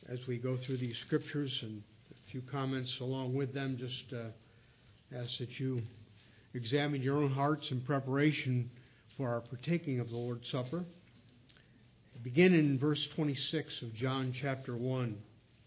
as we go through these scriptures and a few comments along with them, just ask that you examine your own hearts in preparation for our partaking of the Lord's Supper. Begin in verse 26 of John chapter 1.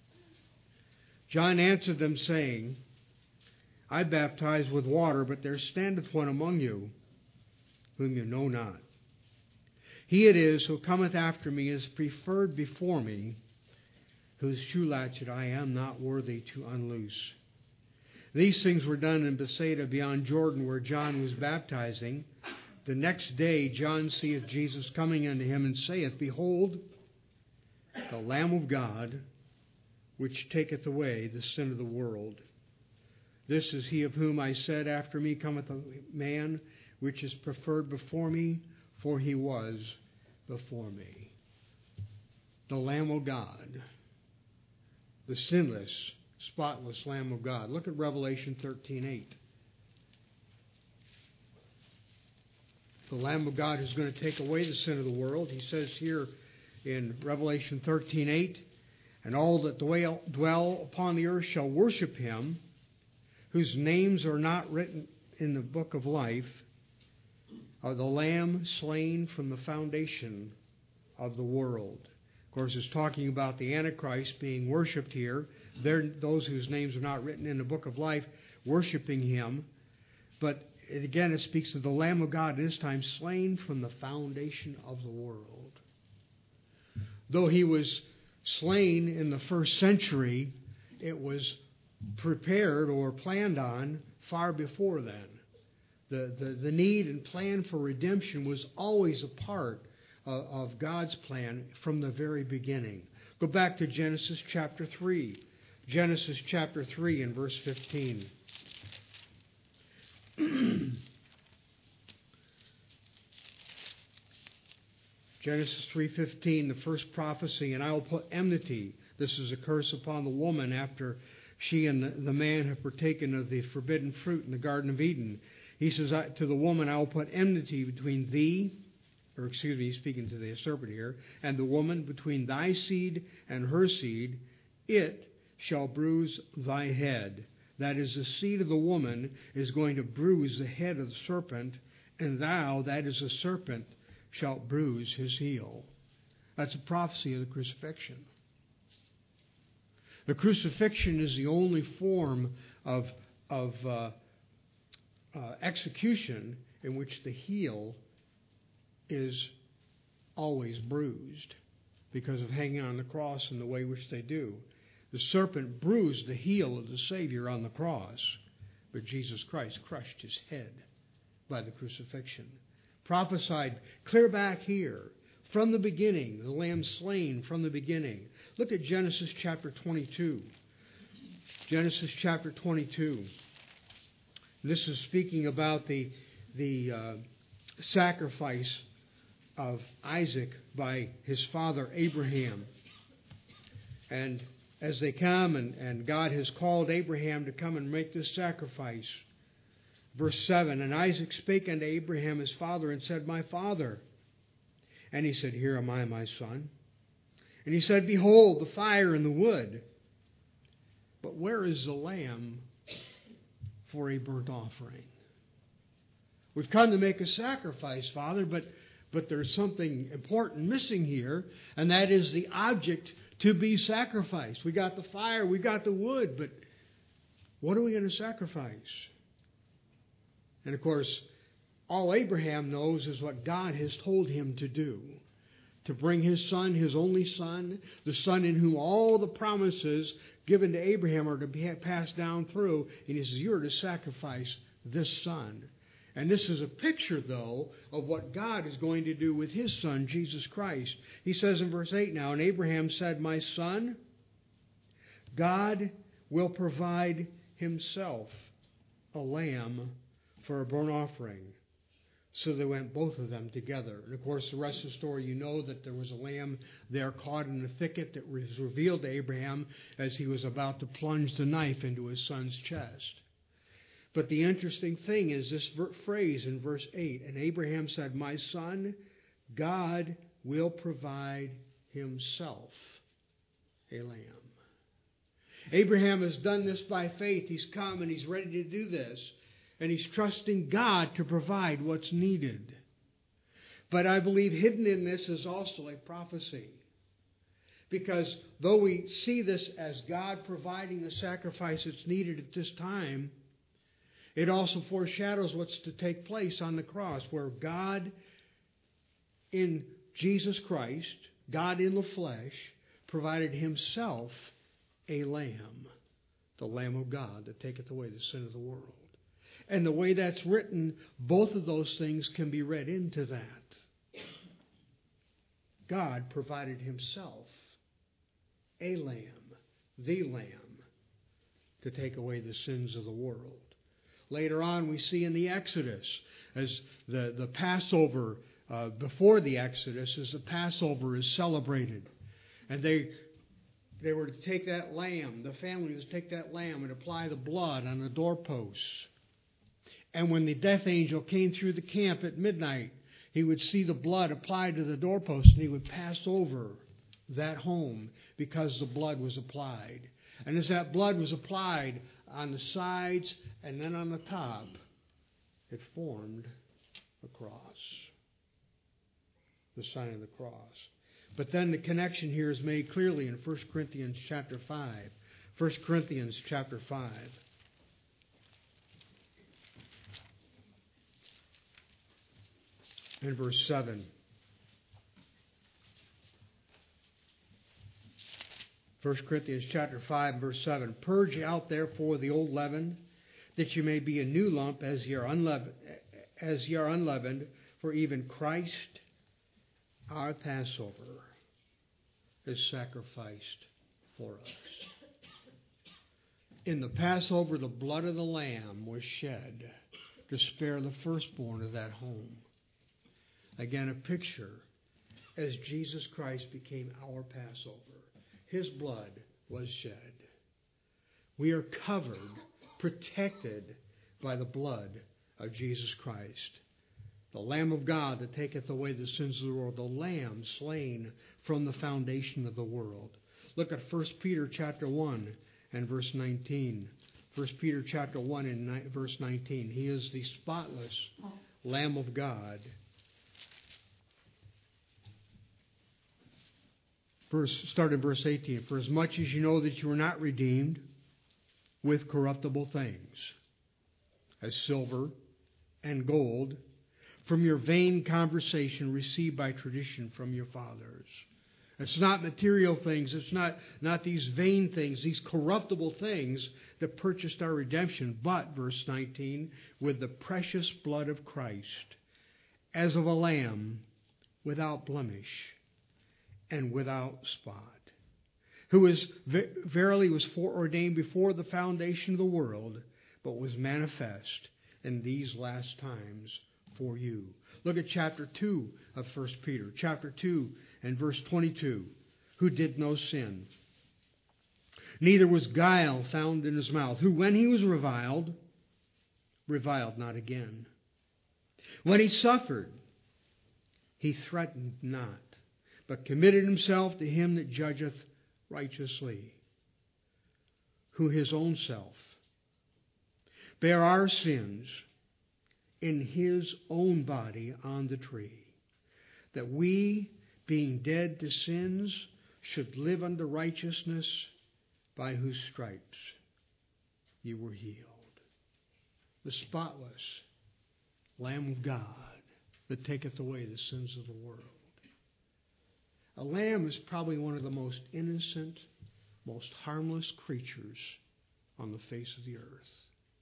John answered them, saying, I baptize with water, but there standeth one among you, whom you know not. He it is who cometh after me is preferred before me, whose shoe latchet I am not worthy to unloose. These things were done in Bethsaida beyond Jordan, where John was baptizing. The next day John seeth Jesus coming unto him, and saith, Behold, the Lamb of God, which taketh away the sin of the world. This is he of whom I said, After me cometh a man, which is preferred before me, for he was before me. The Lamb of God, the sinless, spotless Lamb of God. Look at Revelation 13:8. The Lamb of God is going to take away the sin of the world. He says here in Revelation 13:8, and all that dwell upon the earth shall worship him, whose names are not written in the book of life, of the Lamb slain from the foundation of the world. Of course, it's talking about the Antichrist being worshipped here. They're those whose names are not written in the book of life, worshiping him. But again, it speaks of the Lamb of God, this time slain from the foundation of the world. Though he was slain in the first century, it was prepared or planned on far before then. The need and plan for redemption was always a part of God's plan from the very beginning. Go back to Genesis chapter 3. Genesis chapter 3 and verse 15. Genesis 3:15, the first prophecy, and I will put enmity. This is a curse upon the woman after she and the man have partaken of the forbidden fruit in the Garden of Eden. He says to the woman, I will put enmity between thee, he's speaking to the serpent here, and the woman, between thy seed and her seed. It shall bruise thy head. That is, the seed of the woman is going to bruise the head of the serpent, and thou, that is the serpent, shalt bruise his heel. That's a prophecy of the crucifixion. The crucifixion is the only form of execution in which the heel is always bruised because of hanging on the cross and the way which they do. The serpent bruised the heel of the Savior on the cross, but Jesus Christ crushed his head by the crucifixion. Prophesied clear back here from the beginning, the Lamb slain from the beginning. Look at Genesis chapter 22. Genesis chapter 22. This is speaking about the sacrifice of Isaac by his father Abraham. And as they come, and God has called Abraham to come and make this sacrifice. Verse 7, and Isaac spake unto Abraham his father, and said, My father. And he said, Here am I, my son. And he said, Behold, the fire and the wood. But where is the lamb for a burnt offering? We've come to make a sacrifice, Father, but there's something important missing here, and that is the object to be sacrificed. We got the fire, we got the wood, but what are we going to sacrifice? And of course, all Abraham knows is what God has told him to do. To bring his son, his only son, the son in whom all the promises given to Abraham are to be passed down through. And he says, you're to sacrifice this son. And this is a picture, though, of what God is going to do with his son, Jesus Christ. He says in verse 8 now, and Abraham said, My son, God will provide himself a lamb for a burnt offering. So they went, both of them, together. And of course, the rest of the story, you know that there was a lamb there caught in the thicket that was revealed to Abraham as he was about to plunge the knife into his son's chest. But the interesting thing is this phrase in verse 8, and Abraham said, My son, God will provide himself a lamb. Abraham has done this by faith. He's come and he's ready to do this. And he's trusting God to provide what's needed. But I believe hidden in this is also a prophecy. Because though we see this as God providing the sacrifice that's needed at this time, it also foreshadows what's to take place on the cross, where God in Jesus Christ, God in the flesh, provided himself a lamb, the Lamb of God that taketh away the sin of the world. And the way that's written, both of those things can be read into that. God provided himself a lamb, the lamb, to take away the sins of the world. Later on, we see in the Exodus, as the Passover, before the Exodus, as the Passover is celebrated. And they were to take that lamb, the family was to take that lamb and apply the blood on the doorposts. And when the death angel came through the camp at midnight, he would see the blood applied to the doorpost, and he would pass over that home because the blood was applied. And as that blood was applied on the sides and then on the top, it formed a cross, the sign of the cross. But then the connection here is made clearly in 1 Corinthians chapter 5. 1 Corinthians chapter 5. And verse 7. 1 Corinthians chapter 5, verse 7. Purge out therefore the old leaven, that you may be a new lump as ye are unleavened, for even Christ, our Passover, is sacrificed for us. In the Passover, the blood of the Lamb was shed to spare the firstborn of that home. Again, a picture as Jesus Christ became our Passover. His blood was shed. We are covered, protected by the blood of Jesus Christ. The Lamb of God that taketh away the sins of the world. The Lamb slain from the foundation of the world. Look at 1 Peter chapter 1 and verse 19. 1 Peter chapter 1 and verse 19. He is the spotless Lamb of God. Start in verse 18. For as much as you know that you were not redeemed with corruptible things, as silver and gold, from your vain conversation received by tradition from your fathers. It's not material things. It's not these vain things, these corruptible things that purchased our redemption. But, verse 19, with the precious blood of Christ, as of a lamb without blemish and without spot, who was verily was foreordained before the foundation of the world, but was manifest in these last times for you. Look at chapter 2 of 1 Peter. Chapter 2 and verse 22. Who did no sin, neither was guile found in his mouth, who when he was reviled not again. When he suffered, he threatened not, but committed himself to him that judgeth righteously, who his own self bare our sins in his own body on the tree, that we, being dead to sins, should live unto righteousness, by whose stripes you were healed. The spotless Lamb of God that taketh away the sins of the world. A lamb is probably one of the most innocent, most harmless creatures on the face of the earth.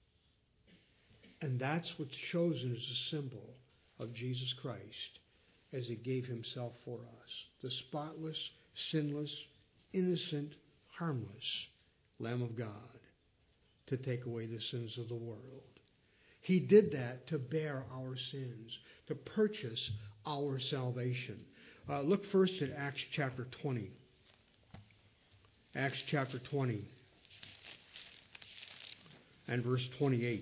And that's what's chosen as a symbol of Jesus Christ as he gave himself for us. The spotless, sinless, innocent, harmless Lamb of God to take away the sins of the world. He did that to bear our sins, to purchase our salvation. Look first at Acts chapter 20. Acts chapter 20 and verse 28.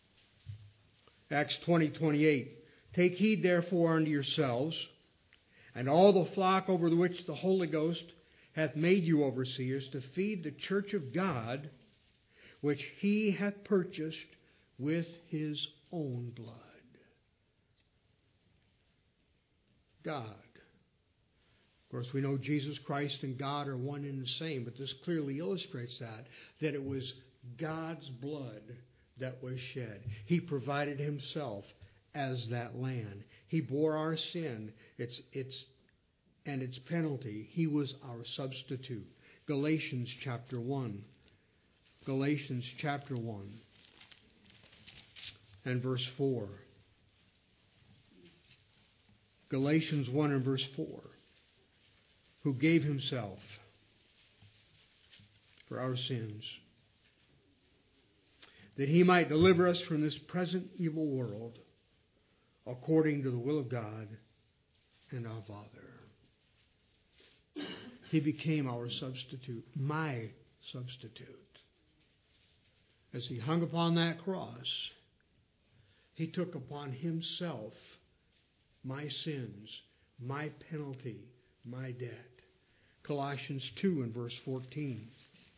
Acts 20:28. Take heed therefore unto yourselves, and all the flock over which the Holy Ghost hath made you overseers, to feed the church of God, which he hath purchased with his own blood. God. Of course, we know Jesus Christ and God are one and the same, but this clearly illustrates that it was God's blood that was shed. He provided himself as that lamb. He bore our sin, its penalty. He was our substitute. Galatians chapter 1. Galatians chapter 1 and verse 4. Galatians 1 and verse 4. Who gave himself for our sins, that he might deliver us from this present evil world, according to the will of God and our Father. He became our substitute, my substitute. As he hung upon that cross, he took upon himself my sins, my penalty, my debt. Colossians 2 and verse 14.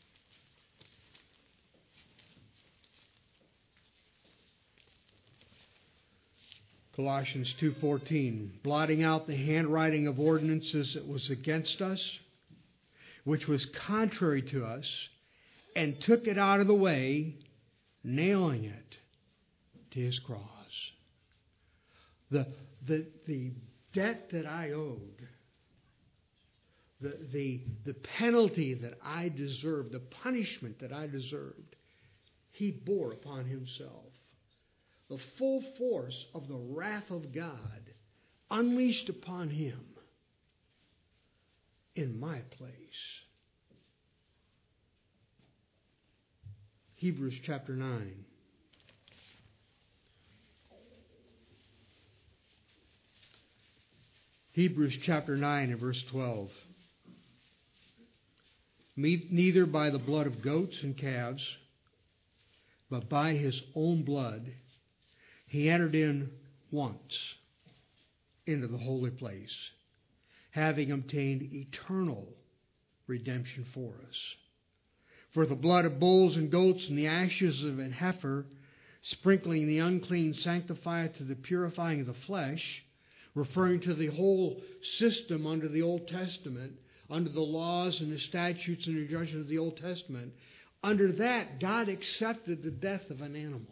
Colossians 2:14, blotting out the handwriting of ordinances that was against us, which was contrary to us, and took it out of the way, nailing it to his cross. The debt that I owed, the penalty that I deserved, the punishment that I deserved, he bore upon himself. The full force of the wrath of God unleashed upon him in my place. Hebrews chapter 9. Hebrews chapter 9 and verse 12. Neither by the blood of goats and calves, but by his own blood, he entered in once into the holy place, having obtained eternal redemption for us. For the blood of bulls and goats and the ashes of an heifer, sprinkling the unclean, sanctifieth to the purifying of the flesh, referring to the whole system under the Old Testament, under the laws and the statutes and the judgments of the Old Testament. Under that, God accepted the death of an animal.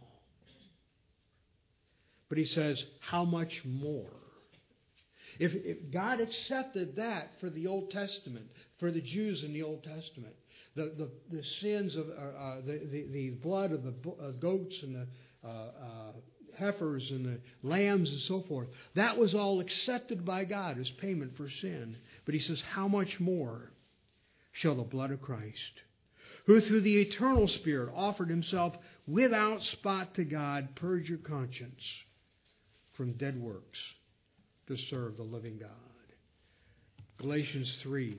But he says, how much more? If God accepted that for the Old Testament, for the Jews in the Old Testament, the sins of the blood of the goats and the heifers and the lambs and so forth, that was all accepted by God as payment for sin. But he says, how much more shall the blood of Christ, who through the eternal Spirit offered himself without spot to God, purge your conscience from dead works to serve the living God. Galatians 3.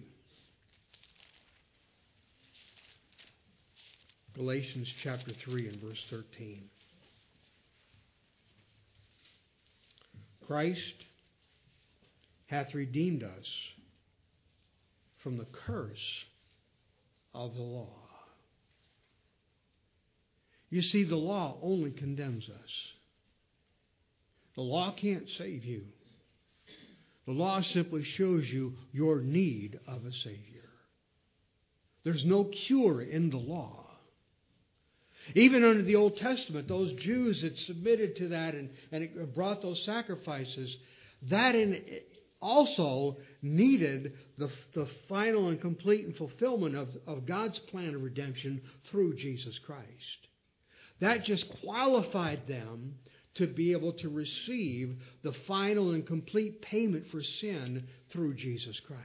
Galatians chapter 3 and verse 13. Christ hath redeemed us from the curse of the law. You see, the law only condemns us. The law can't save you. The law simply shows you your need of a Savior. There's no cure in the law. Even under the Old Testament, those Jews that submitted to that and it brought those sacrifices, that also needed the final and complete and fulfillment of God's plan of redemption through Jesus Christ. That just qualified them to be able to receive the final and complete payment for sin through Jesus Christ.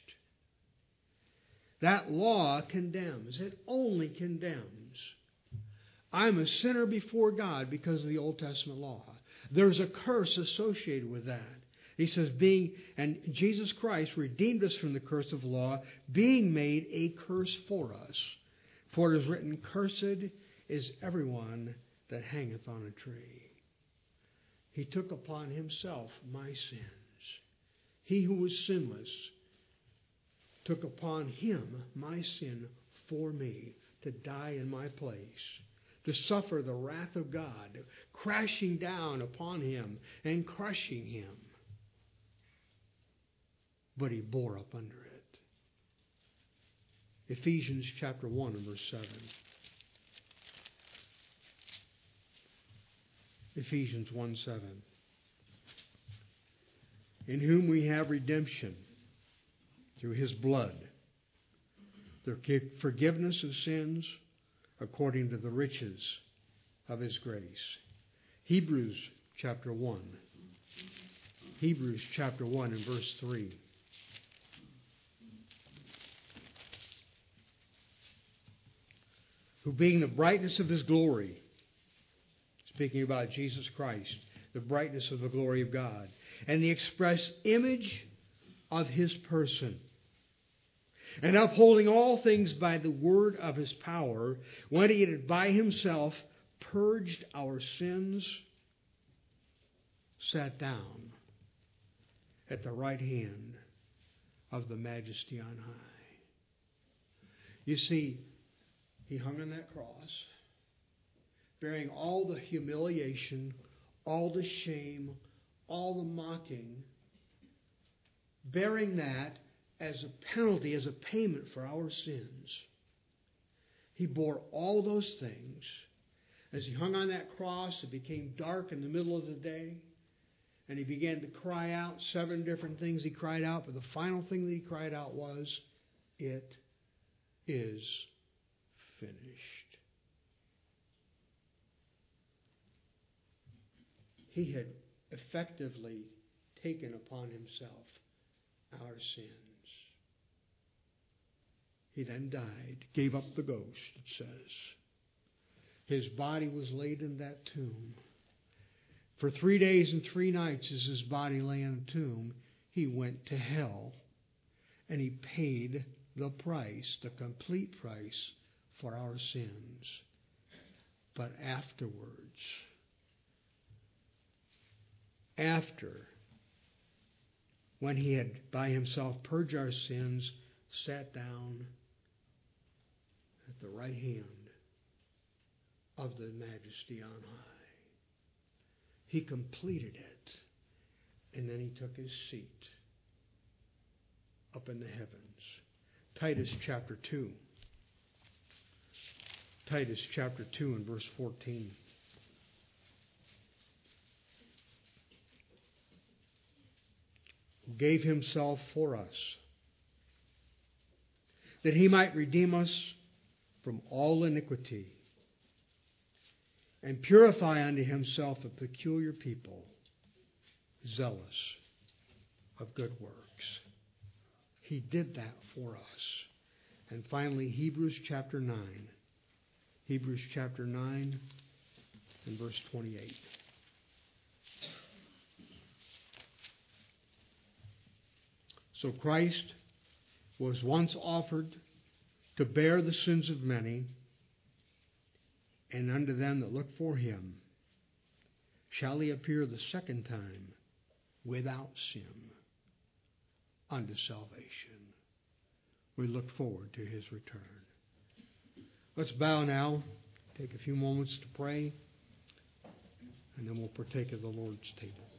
That law condemns. It only condemns. I'm a sinner before God because of the Old Testament law. There's a curse associated with that. He says, and Jesus Christ redeemed us from the curse of law, being made a curse for us. For it is written, cursed is everyone that hangeth on a tree. He took upon himself my sins. He who was sinless took upon him my sin for me, to die in my place, to suffer the wrath of God crashing down upon him and crushing him. But he bore up under it. Ephesians chapter 1 and verse 7. Ephesians 1:7. In whom we have redemption through his blood, the forgiveness of sins according to the riches of his grace. Hebrews chapter 1. Hebrews chapter 1 and verse 3. Who being the brightness of his glory, speaking about Jesus Christ, the brightness of the glory of God, and the express image of his person, and upholding all things by the word of his power, when he had by himself purged our sins, sat down at the right hand of the Majesty on high. You see, he hung on that cross, bearing all the humiliation, all the shame, all the mocking, bearing that as a penalty, as a payment for our sins. He bore all those things. As he hung on that cross, it became dark in the middle of the day, and he began to cry out 7 different things he cried out, but the final thing that he cried out was, "It is finished." He had effectively taken upon himself our sins. He then died, gave up the ghost, it says. His body was laid in that tomb. For 3 days and 3 nights as his body lay in the tomb, he went to hell. And he paid the price, the complete price, for our sins. But afterwards, when he had by himself purged our sins, sat down at the right hand of the Majesty on high. He completed it, and then he took his seat up in the heavens. Titus chapter 2. Titus chapter 2 and verse 14. Who gave himself for us, that he might redeem us from all iniquity, and purify unto himself a peculiar people, zealous of good works. He did that for us. And finally, Hebrews chapter 9. Hebrews chapter 9 and verse 28. So Christ was once offered to bear the sins of many, and unto them that look for him shall he appear the second time without sin unto salvation. We look forward to his return. Let's bow now, take a few moments to pray, and then we'll partake of the Lord's table.